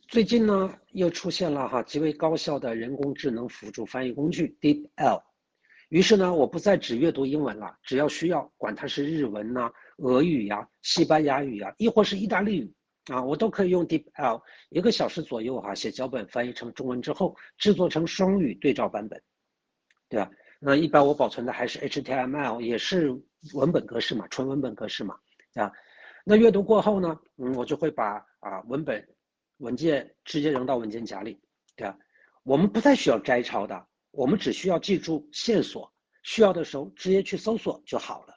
最近呢，又出现了极为高效的人工智能辅助翻译工具 DeepL。于是呢，我不再只阅读英文了，只要需要，管它是日文呐、俄语呀、西班牙语呀，亦或是意大利语我都可以用 DeepL 1个小时左右写脚本翻译成中文之后，制作成双语对照版本，对吧？那一般我保存的还是 HTML，也是文本格式嘛，纯文本格式嘛，对吧？那阅读过后呢，我就会把文件直接扔到文件夹里，对吧？我们不再需要摘抄的，我们只需要记住线索，需要的时候直接去搜索就好了。